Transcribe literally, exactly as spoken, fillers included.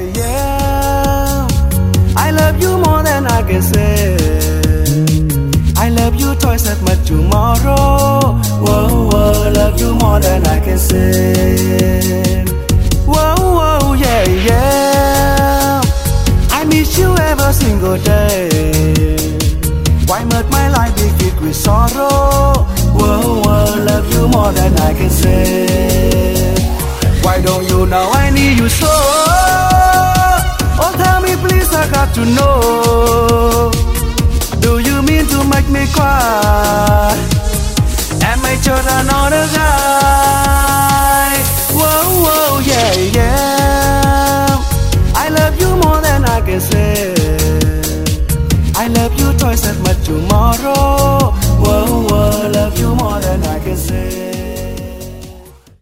yeah. I love you more than I can say. I love you twice as much tomorrow. Whoa, whoa, love you more than I can say. Whoa, whoa, yeah, yeah. I miss you every single day. Why must my life be filled with sorrow? Whoa, whoa, love you more than I can say. Why don't you know I need you so? Oh, tell me please, I got to know. Do you mean to make me cry? Am I just another guy?